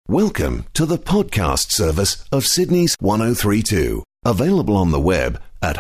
Welcome to the podcast service of Sydney's 1032. Available on the web at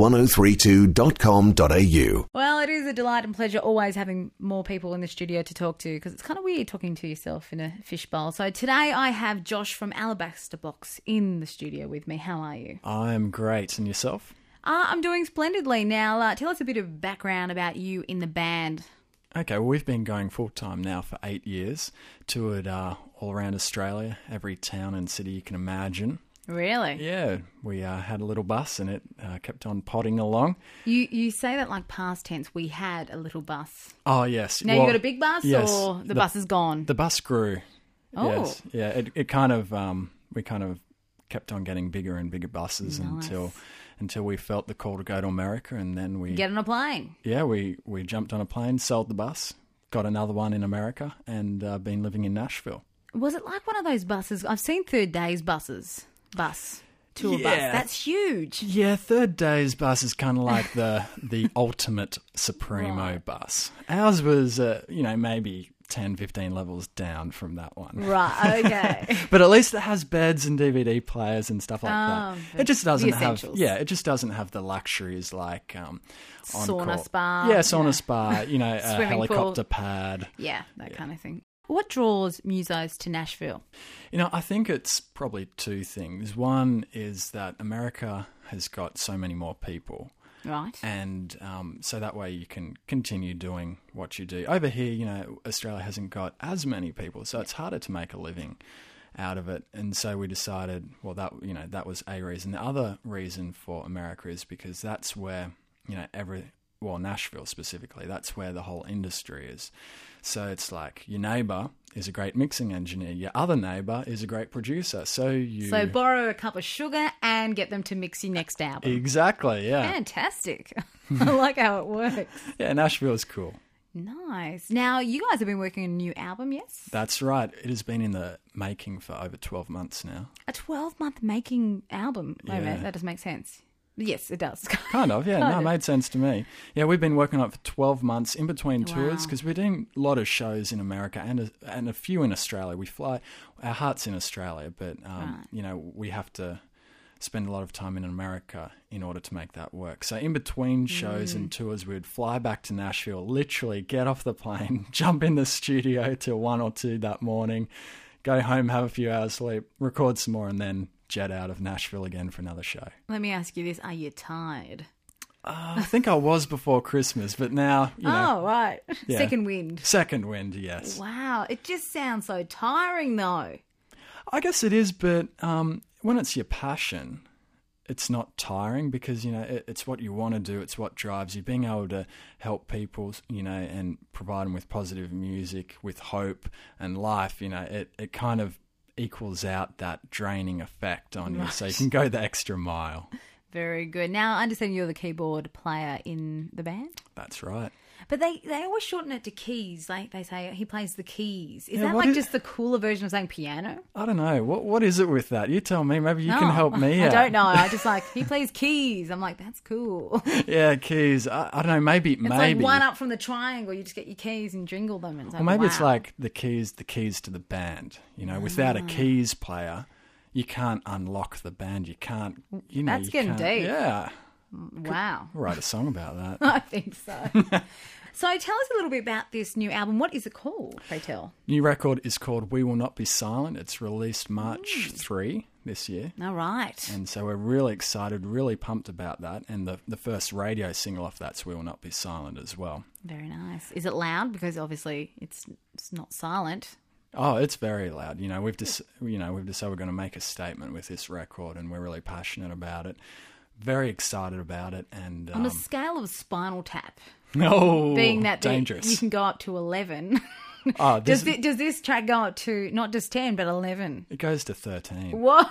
heart1032.com.au. Well, it is a delight and pleasure always having more people in the studio to talk to, because it's kind of weird talking to yourself in a fishbowl. So today I have Josh from Alabaster Box in the studio with me. How are you? I'm great. And yourself? I'm doing splendidly. Now, tell us a bit of background about you in the band. Okay, well, we've been going full-time now for 8 years, toured all around Australia, every town and city you can imagine. Really? Yeah, we had a little bus and it kept on podding along. You say that like past tense, we had a little bus. Oh, yes. Now, you got a big bus, yes, or the bus is gone? The bus grew. Oh. Yes. Yeah, it kind of, we kind of kept on getting bigger and bigger buses until we felt the call to go to America, and then we... Get on a plane. Yeah, we jumped on a plane, sold the bus, got another one in America, and been living in Nashville. Was it like one of those buses? I've seen Third Days buses. Tour bus. That's huge. Yeah, Third Days bus is kind of like the ultimate Supremo bus. Ours was, maybe 10, 15 levels down from that one. Right, okay. But at least it has beds and DVD players and stuff like that. It just doesn't have, it just doesn't have the luxuries like sauna spa. Yeah, sauna spa, a helicopter pool. Pad. Yeah, that kind of thing. What draws musos to Nashville? I think it's probably two things. One is that America has got so many more people. Right. And so that way you can continue doing what you do. Over here, Australia hasn't got as many people, so it's harder to make a living out of it. And so we decided, well, that was a reason. The other reason for America is because that's where, Nashville specifically, that's where the whole industry is. So it's like your neighbour is a great mixing engineer. Your other neighbour is a great producer. So borrow a cup of sugar and get them to mix your next album. Exactly, yeah. Fantastic. I like how it works. Yeah, Nashville is cool. Nice. Now, you guys have been working on a new album, yes? That's right. It has been in the making for over 12 months now. A 12-month making album? Wait a minute, that doesn't make sense. Yes, it does. Kind of, yeah. It made sense to me. Yeah, we've been working on it for 12 months in between tours, because we're doing a lot of shows in America and a few in Australia. We fly, our heart's in Australia, but, we have to spend a lot of time in America in order to make that work. So in between shows and tours, we would fly back to Nashville, literally get off the plane, jump in the studio till 1 or 2 that morning, go home, have a few hours sleep, record some more, and then jet out of Nashville again for another show. Let me ask you this. Are you tired? I think I was before Christmas, but now, Oh, right. Yeah. Second wind. Second wind, yes. Wow. It just sounds so tiring, though. I guess it is, but when it's your passion, it's not tiring because, it's what you want to do. It's what drives you. Being able to help people, and provide them with positive music, with hope and life, it kind of equals out that draining effect on you, so you can go the extra mile. Very good. Now, I understand you're the keyboard player in the band? That's right. But they always shorten it to keys. Like they say he plays the keys. Is that just the cooler version of saying piano? I don't know. What is it with that? You tell me. Maybe you can help me out. I don't know. I just he plays keys. I'm like, that's cool. Yeah, keys. I don't know. Maybe. It's like one up from the triangle. You just get your keys and jingle them. And it's maybe it's like the keys to the band. Without a keys player, you can't unlock the band. You can't. That's getting deep. Yeah. Wow. Could write a song about that. I think so. So tell us a little bit about this new album. What is it called, pray tell? New record is called We Will Not Be Silent. It's released March 3 this year. All right. And so we're really excited, really pumped about that. And the first radio single off that's We Will Not Be Silent as well. Very nice. Is it loud? Because obviously it's not silent. Oh, it's very loud. We've decided we're going to make a statement with this record, and we're really passionate about it. Very excited about it. And on a scale of Spinal Tap, being that dangerous, you can go up to 11. Does this track go up to not just 10 but 11? It goes to 13. What?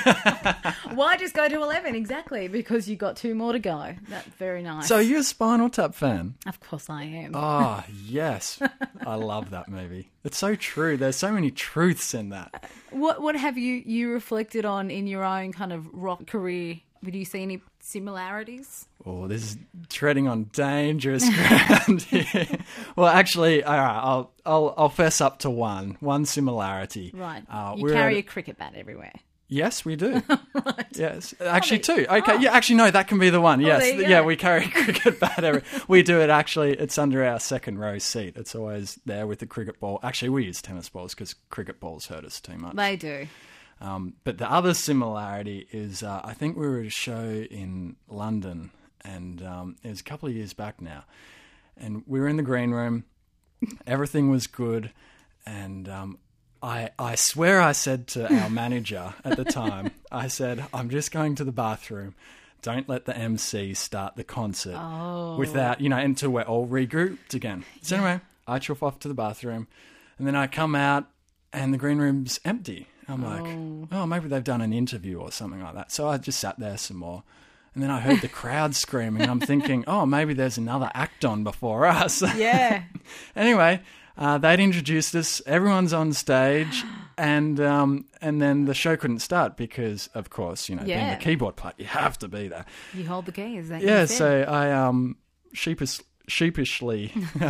Why just go to 11? Exactly, because you got 2 more to go. That's very nice. So you're a Spinal Tap fan? Of course I am. Oh, yes. I love that movie. It's so true. There's so many truths in that. What have you reflected on in your own kind of rock career? Did you see any similarities? Oh, this is treading on dangerous ground here. Well, actually, all right, I'll fess up to one similarity. Right. You carry a cricket bat everywhere. Yes, we do. Right. Yes, actually, two. Okay, yeah, actually, no, that can be the one. Yes, yeah, we carry a cricket bat everywhere. We do it. Actually, it's under our second row seat. It's always there with the cricket ball. Actually, we use tennis balls because cricket balls hurt us too much. They do. But the other similarity is, I think we were at a show in London. And it was a couple of years back now. And we were in the green room. Everything was good. And I swear I said to our manager at the time, I said, I'm just going to the bathroom. Don't let the MC start the concert without, until we're all regrouped again. So anyway, I chuff off to the bathroom. And then I come out and the green room's empty. I'm like, oh, maybe they've done an interview or something like that. So I just sat there some more. And then I heard the crowd screaming. I'm thinking, oh, maybe there's another act on before us. Yeah. Anyway, they'd introduced us. Everyone's on stage. And then the show couldn't start because, of course, being the keyboard player, you have to be there. You hold the key, is that so I sheepishly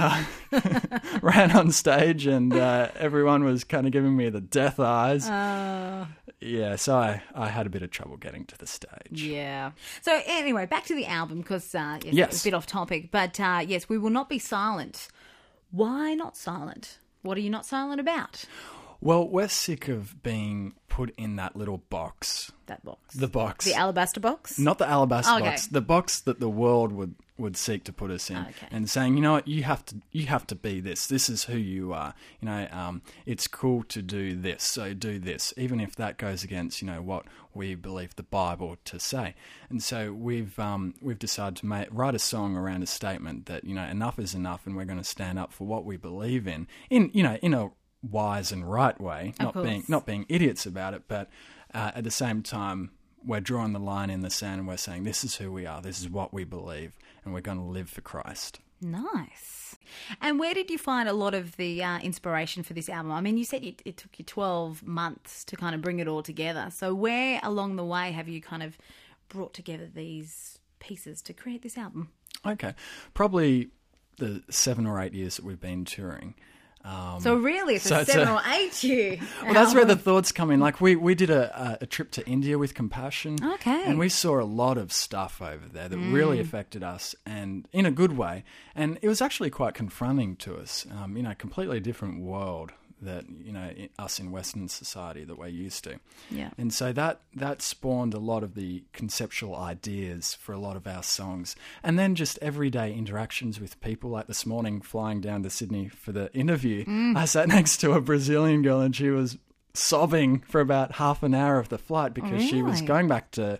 ran on stage and everyone was kind of giving me the death eyes. Yeah, so I had a bit of trouble getting to the stage. Yeah. So anyway, back to the album because yes. It's a bit off topic. But yes, we will not be silent. Why not silent? What are you not silent about? Well, we're sick of being put in that little box. That box. The box. The alabaster box? Not the alabaster box. The box that the world would seek to put us in. Okay. And saying, you know what, you have to be this. This is who you are. It's cool to do this, so do this, even if that goes against, what we believe the Bible to say. And so we've decided to write a song around a statement that, enough is enough, and we're going to stand up for what we believe in a wise and right way, not being idiots about it, but at the same time we're drawing the line in the sand and we're saying this is who we are, this is what we believe, and we're going to live for Christ. Nice. And where did you find a lot of the inspiration for this album? I mean, you said it took you 12 months to kind of bring it all together. So where along the way have you kind of brought together these pieces to create this album? Okay. Probably the 7 or 8 years that we've been touring. So really, it's a 7 or 8 year. Well, that's where the thoughts come in. Like we did a trip to India with Compassion. Okay. And we saw a lot of stuff over there that really affected us, and in a good way. And it was actually quite confronting to us. Completely different world that, us in Western society that we're used to. Yeah. And so that spawned a lot of the conceptual ideas for a lot of our songs. And then just everyday interactions with people, like this morning flying down to Sydney for the interview. I sat next to a Brazilian girl and she was sobbing for about half an hour of the flight because she was going back to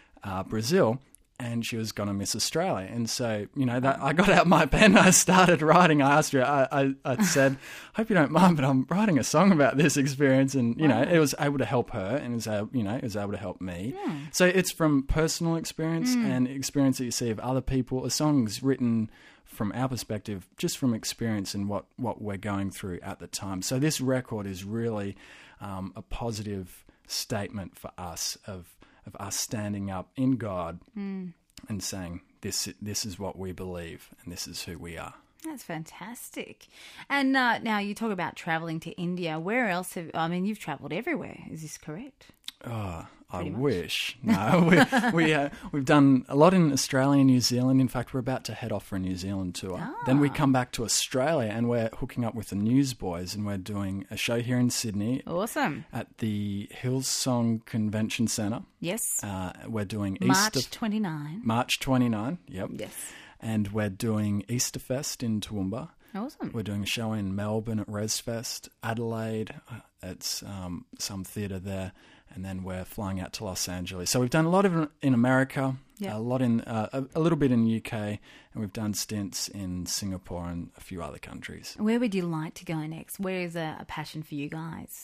Brazil. And she was going to miss Australia. And so, that I got out my pen, I started writing. I asked her, I said, hope you don't mind, but I'm writing a song about this experience. And, it was able to help her and it was able to help me. Yeah. So it's from personal experience and experience that you see of other people. A song's written from our perspective, just from experience and what we're going through at the time. So this record is really a positive statement for us of us standing up in God and saying, this is what we believe and this is who we are. That's fantastic. And now you talk about travelling to India. Where else you've travelled everywhere. Is this correct? Oh, I wish. No, we've done a lot in Australia and New Zealand. In fact, we're about to head off for a New Zealand tour. Then we come back to Australia and we're hooking up with the Newsboys and we're doing a show here in Sydney. Awesome. At the Hillsong Convention Centre. Yes. We're doing March 29. March 29, yep. Yes. And we're doing Easterfest in Toowoomba. Awesome. We're doing a show in Melbourne at ResFest, Adelaide at some theatre there, and then we're flying out to Los Angeles. So we've done a lot of in America, a lot in a little bit in the UK, and we've done stints in Singapore and a few other countries. Where would you like to go next? Where is a passion for you guys?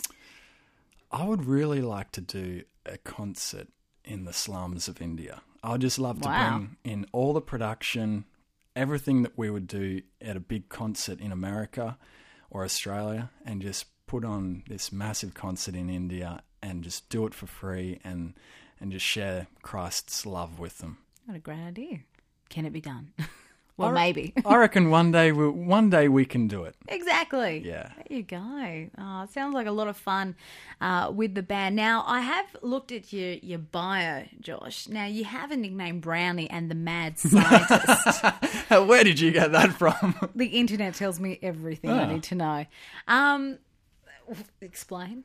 I would really like to do a concert in the slums of India. I would just love to bring in all the production, everything that we would do at a big concert in America or Australia, and just put on this massive concert in India and just do it for free and just share Christ's love with them. What a great idea. Can it be done? Well, maybe. I reckon one day we can do it. Exactly. Yeah. There you go. Oh, it sounds like a lot of fun with the band. Now, I have looked at your bio, Josh. Now, you have a nickname, Brownie and the Mad Scientist. Where did you get that from? The internet tells me everything I need to know. Explain.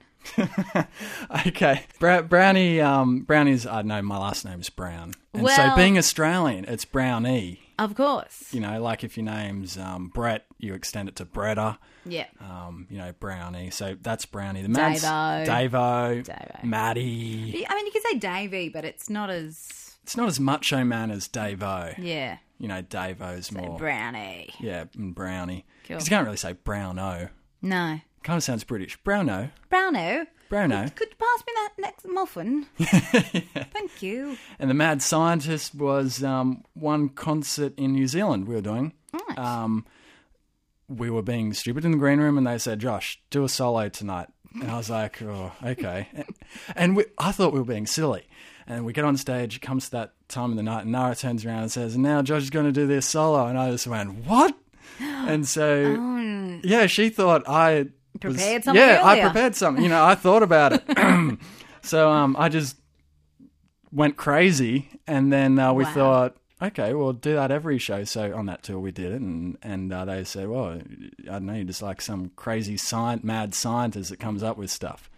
Okay. Brownie's, I know my last name's Brown. And so being Australian, it's Brownie. Of course. You know, like if your name's Brett, you extend it to Bretta. Yeah. You know, Brownie. So that's Brownie. The man's Davo. Maddie. I mean, you can say Davey, but it's not as... It's not as macho man as Davo. Yeah. You know, Davo's more... Brownie. Yeah, and Brownie. Cool. Because you can't really say Browno. No. Kind of sounds British. Browno. Browno. Could you pass me that next muffin? Thank you. And the Mad Scientist was one concert in New Zealand we were doing. Right. We were being stupid in the green room and they said, Josh, do a solo tonight. And I was like, oh, okay. And I thought we were being silly. And we get on stage, it comes to that time of the night, and Nara turns around and says, now Josh is going to do this solo. And I just went, what? And so, yeah, she thought I... Prepared something earlier. I earlier. prepared something. You know, I thought about it. So I just went crazy, and then we thought, okay, we'll do that every show. So on that tour we did it, and they said, well, I don't know, you're just like some crazy mad scientist that comes up with stuff.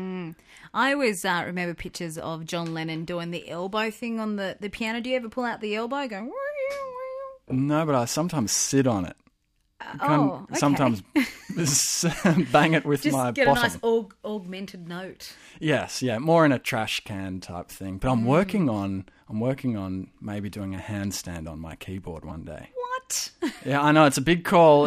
I always remember pictures of John Lennon doing the elbow thing on the piano. Do you ever pull out the elbow going... No, but I sometimes sit on it. Okay. Sometimes bang it with just my get bottom. a nice augmented note. Yes, yeah, more in a trash can type thing. But I'm working on maybe doing a handstand on my keyboard one day. What? Yeah, I know it's a big call.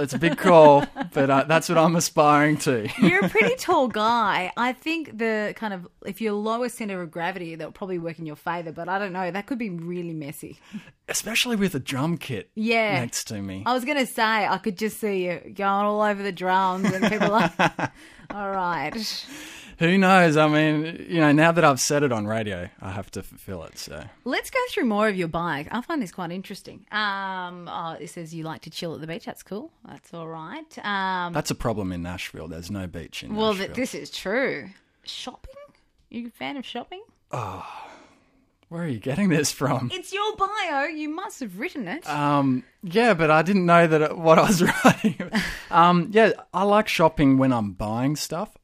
But that's what I'm aspiring to. You're a pretty tall guy. I think if you're lower center of gravity, that'll probably work in your favor. But I don't know. That could be really messy. Especially with a drum kit next to me. I was going to say, I could just see you going all over the drums and people are like, all right. Who knows? I mean, you know, now that I've said it on radio, I have to fulfill it. So let's go through more of your bio. I find this quite interesting. It says you like to chill at the beach. That's cool. That's all right. That's a problem in Nashville. There's no beach in Nashville. Well, this is true. Shopping? You a fan of shopping? Oh, where are you getting this from? It's your bio. You must have written it. Yeah, but I didn't know that what I was writing. Yeah, I like shopping when I'm buying stuff.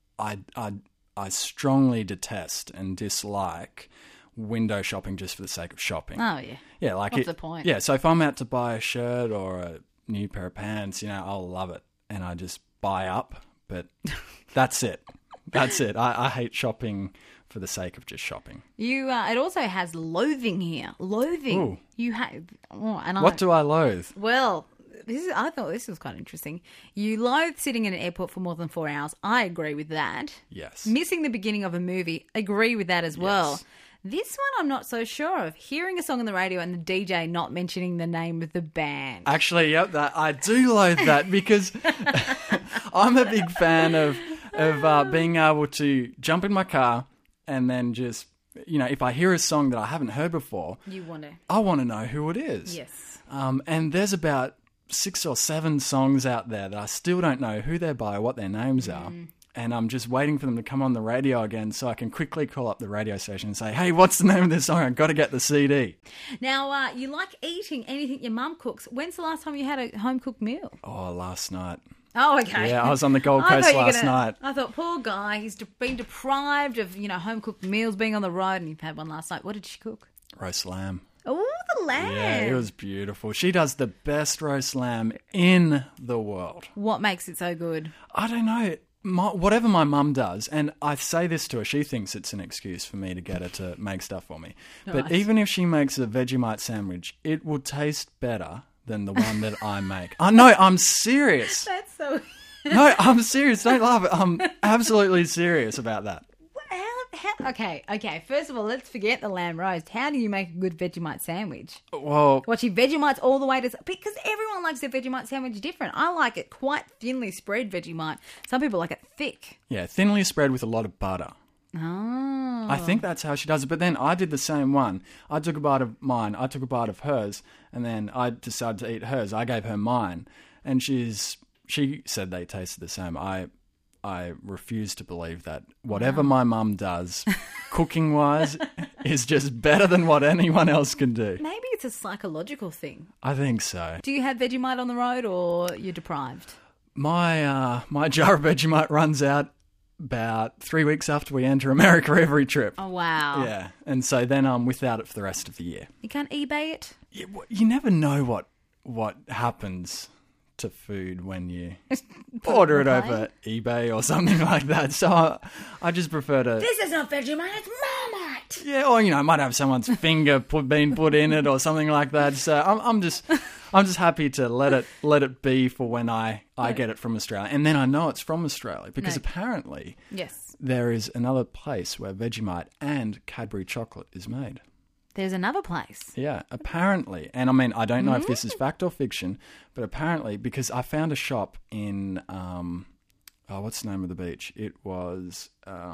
I strongly detest and dislike window shopping just for the sake of shopping. Oh, yeah. Yeah, like what's the point? Yeah, so if I'm out to buy a shirt or a new pair of pants, you know, I'll love it. And I just buy up, but that's it. That's it. I hate shopping for the sake of just shopping. It also has loathing here. Loathing. Ooh. You have... What do I loathe? Well... I thought this was quite interesting. You loathe sitting in an airport for more than 4 hours. I agree with that. Yes. Missing the beginning of a movie. Agree with that as well. Yes. This one I'm not so sure of. Hearing a song on the radio and the DJ not mentioning the name of the band. Actually, yep, I do loathe that because I'm a big fan of being able to jump in my car and then just, you know, if I hear a song that I haven't heard before, I want to know who it is. Yes. And there's about 6 or 7 songs out there that I still don't know who they're by, what their names are. And I'm just waiting for them to come on the radio again so I can quickly call up the radio station and say, hey, what's the name of this song? I've got to get the CD. Now, you like eating anything your mum cooks. When's the last time you had a home-cooked meal? Oh, last night. Oh, okay. Yeah, I was on the Gold Coast last night. I thought, poor guy, he's been deprived of, home-cooked meals, being on the road, and he had one last night. What did she cook? Roast lamb. Oh, the lamb. Yeah, it was beautiful. She does the best roast lamb in the world. What makes it so good? I don't know. Whatever my mum does, and I say this to her, she thinks it's an excuse for me to get her to make stuff for me. Nice. But even if she makes a Vegemite sandwich, it will taste better than the one that I make. No, I'm serious. That's so... No, I'm serious. Don't laugh. I'm absolutely serious about that. Okay. First of all, let's forget the lamb roast. How do you make a good Vegemite sandwich? Well, Watching Vegemites all the way to... Because everyone likes their Vegemite sandwich different. I like it quite thinly spread Vegemite. Some people like it thick. yeah, thinly spread with a lot of butter. Oh. I think that's how she does it. But then I did the same one. I took a bite of mine. I took a bite of hers. And then I decided to eat hers. I gave her mine. And she said they tasted the same. I refuse to believe that whatever my mum does, cooking-wise, is just better than what anyone else can do. Maybe it's a psychological thing. I think so. Do you have Vegemite on the road or you're deprived? My jar of Vegemite runs out about 3 weeks after we enter America every trip. Oh, wow. Yeah, and so then I'm without it for the rest of the year. You can't eBay it? You never know what happens to food when you order it over eBay or something like that. So I just prefer to... This is not Vegemite, it's Marmite! Yeah, or, I might have someone's finger being put in it or something like that. So I'm just happy to let it be for when I get it from Australia. And then I know it's from Australia because apparently there is another place where Vegemite and Cadbury chocolate is made. There's another place. Yeah, apparently. And I mean, I don't know if this is fact or fiction, but apparently, because I found a shop in, what's the name of the beach? It was...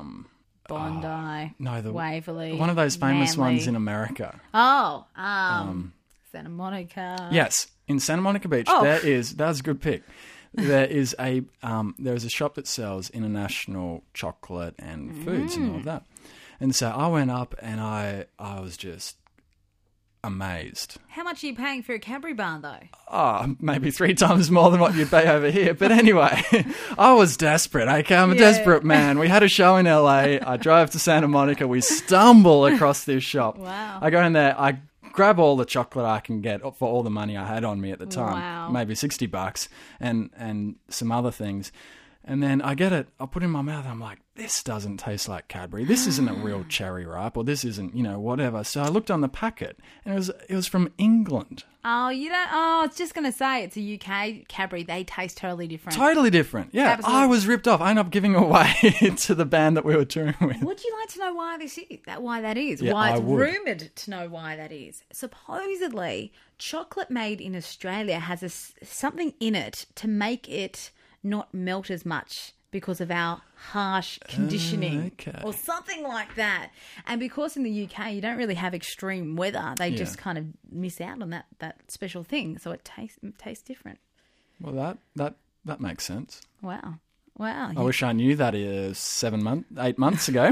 Bondi, Waverley, one of those famous Manly. ones in America. Oh, Santa Monica. Yes, in Santa Monica Beach, that's a good pick. There's a shop that sells international chocolate and foods and all of that. And so I went up and I was just amazed. How much are you paying for a Cadbury bar, though? Oh, maybe 3 times more than what you'd pay over here. But anyway, I was desperate. Okay, I'm a desperate man. We had a show in LA. I drove to Santa Monica. We stumble across this shop. Wow. I go in there. I grab all the chocolate I can get for all the money I had on me at the time. Maybe $60 and some other things. And then I get it, I put it in my mouth, and I'm like, this doesn't taste like Cadbury. This isn't a real cherry ripe, or this isn't, whatever. So I looked on the packet, and it was from England. Oh, you don't... Oh, I was just going to say, it's a UK Cadbury. They taste totally different. Totally different, yeah. Absolutely. I was ripped off. I ended up giving away to the band that we were touring with. Would you like to know why that is? Yeah, why it's I would. rumoured to know why that is? Supposedly, chocolate made in Australia has something in it to make it not melt as much because of our harsh conditioning or something like that. And because in the UK you don't really have extreme weather, they just kind of miss out on that special thing. So it tastes different. Well, that makes sense. Wow. I wish I knew that 8 months ago.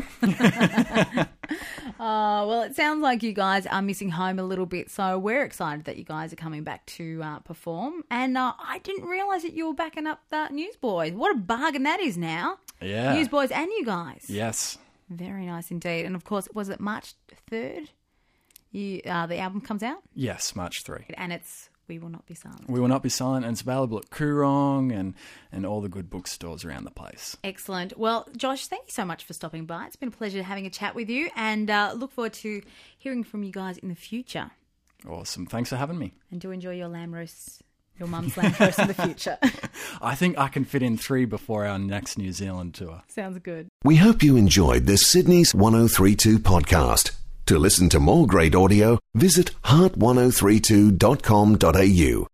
Well, it sounds like you guys are missing home a little bit, so we're excited that you guys are coming back to perform. And I didn't realise that you were backing up the Newsboys. What a bargain that is now. Yeah. Newsboys and you guys. Yes. Very nice indeed. And of course, was it March 3rd? The album comes out? Yes, March 3. And it's We Will Not Be Silent. We Will Not Be Silent, and it's available at Coorong and all the good bookstores around the place. Excellent. Well, Josh, thank you so much for stopping by. It's been a pleasure having a chat with you, and look forward to hearing from you guys in the future. Awesome. Thanks for having me. And do enjoy your lamb roast, your mum's lamb roast in the future. I think I can fit in 3 before our next New Zealand tour. Sounds good. We hope you enjoyed this Sydney's 1032 podcast. To listen to more great audio, visit heart1032.com.au.